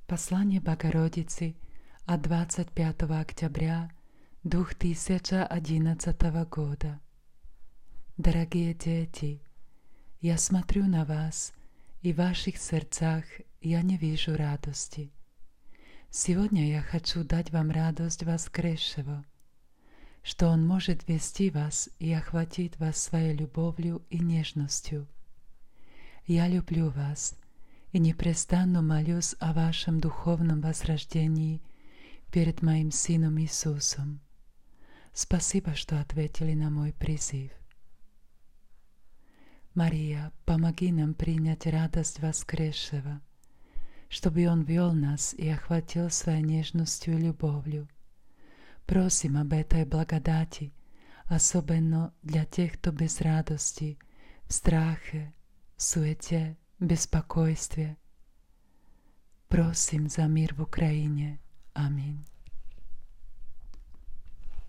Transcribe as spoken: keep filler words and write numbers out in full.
Послание Богородицы от двадцать пятого октября две тысячи одиннадцатого года. Дорогие дети, я смотрю на вас, и в ваших сердцах я не вижу радости. Сегодня я хочу дать вам радость воскресшего, что Он может вести вас и охватить вас своей любовью и нежностью. Я люблю вас и непрестанно молюсь о вашем духовном возрождении перед моим Сыном Иисусом. Спасибо, что ответили на мой призыв. Мария, помоги нам принять радость воскресшего, чтобы Он вел нас и охватил своей нежностью и любовью. Просим об этой благодати, особенно для тех, кто без радости, в страхе, в суете, беспокойстве. Просим за мир в Украине. Аминь.